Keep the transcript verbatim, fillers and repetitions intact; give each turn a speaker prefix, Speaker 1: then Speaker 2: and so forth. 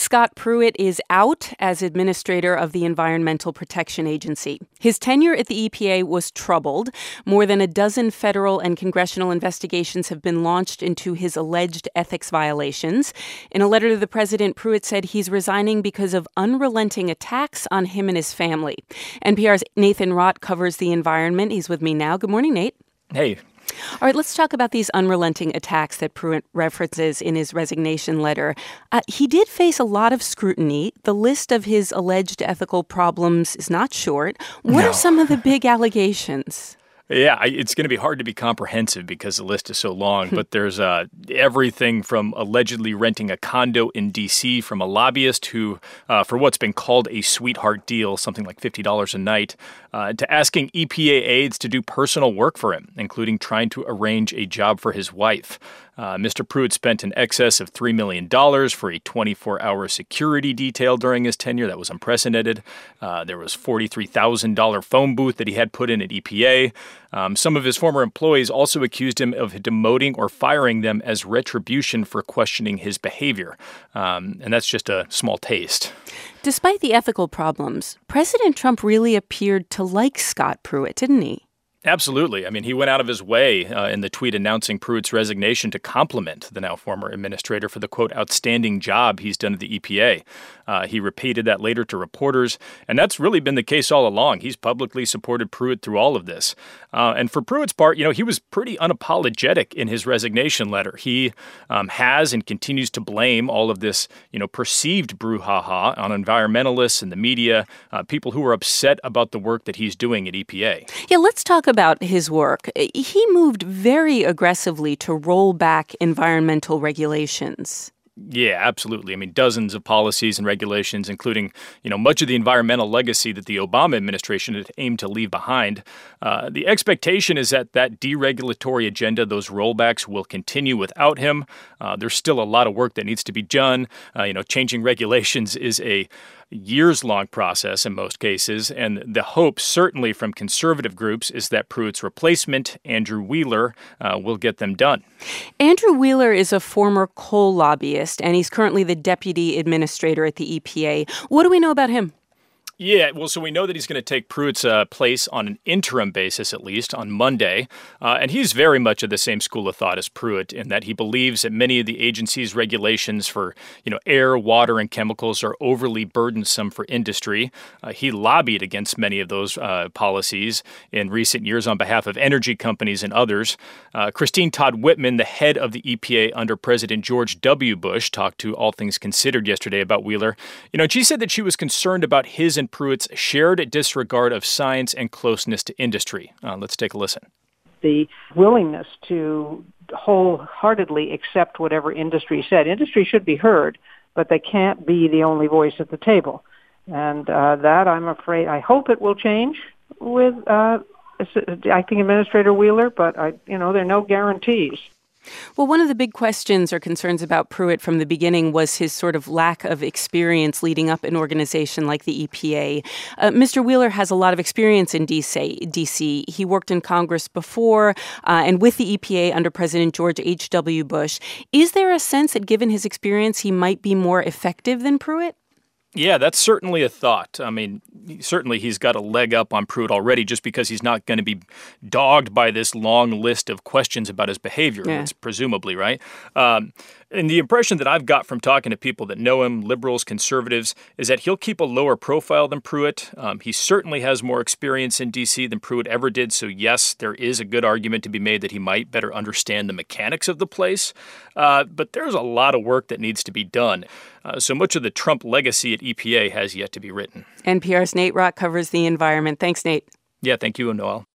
Speaker 1: Scott Pruitt is out as administrator of the Environmental Protection Agency. His tenure at the E P A was troubled. More than a dozen federal and congressional investigations have been launched into his alleged ethics violations. In a letter to the president, Pruitt said he's resigning because of unrelenting attacks on him and his family. N P R's Nathan Rott covers the environment. He's with me now. Good morning, Nate.
Speaker 2: Hey.
Speaker 1: All right, let's talk about these unrelenting attacks that Pruitt references in his resignation letter. Uh, he did face a lot of scrutiny. The list of his alleged ethical problems is not short. What
Speaker 2: No.
Speaker 1: are some of the big allegations?
Speaker 2: Yeah, I- it's going to be hard to be comprehensive because the list is so long, but there's uh, everything from allegedly renting a condo in D C from a lobbyist who, uh, for what's been called a sweetheart deal, something like fifty dollars a night, uh, to asking E P A aides to do personal work for him, including trying to arrange a job for his wife. Uh, Mister Pruitt spent in excess of three million dollars for a twenty-four hour security detail during his tenure. That was unprecedented. Uh, there was forty-three thousand dollars phone booth that he had put in at E P A. Um, some of his former employees also accused him of demoting or firing them as retribution for questioning his behavior. Um, and that's just a small taste.
Speaker 1: Despite the ethical problems, President Trump really appeared to like Scott Pruitt, didn't he?
Speaker 2: Absolutely. I mean, he went out of his way uh, in the tweet announcing Pruitt's resignation to compliment the now former administrator for the, quote, outstanding job he's done at the E P A. Uh, he repeated that later to reporters, and that's really been the case all along. He's publicly supported Pruitt through all of this. Uh, and for Pruitt's part, you know, he was pretty unapologetic in his resignation letter. He um, has and continues to blame all of this, you know, perceived brouhaha on environmentalists and the media, uh, people who are upset about the work that he's doing at E P A.
Speaker 1: Yeah, let's talk about his work. He moved very aggressively to roll back environmental regulations.
Speaker 2: Yeah, absolutely. I mean, dozens of policies and regulations, including, you know, much of the environmental legacy that the Obama administration had aimed to leave behind. Uh, the expectation is that that deregulatory agenda, those rollbacks, will continue without him. Uh, there's still a lot of work that needs to be done. Uh, you know, changing regulations is a years-long process in most cases, and the hope, certainly from conservative groups, is that Pruitt's replacement, Andrew Wheeler, uh, will get them done.
Speaker 1: Andrew Wheeler is a former coal lobbyist, and he's currently the deputy administrator at the E P A. What do we know about him?
Speaker 2: Yeah, well, so we know that he's going to take Pruitt's uh, place on an interim basis, at least, on Monday. Uh, and he's very much of the same school of thought as Pruitt in that he believes that many of the agency's regulations for, you know, air, water, and chemicals are overly burdensome for industry. Uh, he lobbied against many of those uh, policies in recent years on behalf of energy companies and others. Uh, Christine Todd Whitman, the head of the E P A under President George W. Bush, talked to All Things Considered yesterday about Wheeler. You know, and she said that she was concerned about his and Pruitt's shared disregard of science and closeness to industry. Uh, let's take a listen.
Speaker 3: The willingness to wholeheartedly accept whatever industry said. Industry should be heard, but they can't be the only voice at the table. And uh, that, I'm afraid, I hope it will change with, uh, I think, Administrator Wheeler, but, I, you know, there are no guarantees.
Speaker 1: Well, one of the big questions or concerns about Pruitt from the beginning was his sort of lack of experience leading up an organization like the E P A. Uh, Mister Wheeler has a lot of experience in D C. He worked in Congress before uh, and with the E P A under President George H W. Bush. Is there a sense that given his experience, he might be more effective than Pruitt?
Speaker 2: Yeah, that's certainly a thought. I mean, certainly he's got a leg up on Pruitt already just because he's not going to be dogged by this long list of questions about his behavior. Yeah. That's presumably, right? Um, and the impression that I've got from talking to people that know him, liberals, conservatives, is that he'll keep a lower profile than Pruitt. Um, he certainly has more experience in D C than Pruitt ever did. So, yes, there is a good argument to be made that he might better understand the mechanics of the place. Uh, but there's a lot of work that needs to be done. Uh, so much of the Trump legacy at E P A has yet to be written.
Speaker 1: N P R's Nate Rott covers the environment. Thanks, Nate.
Speaker 2: Yeah, thank you, Noel.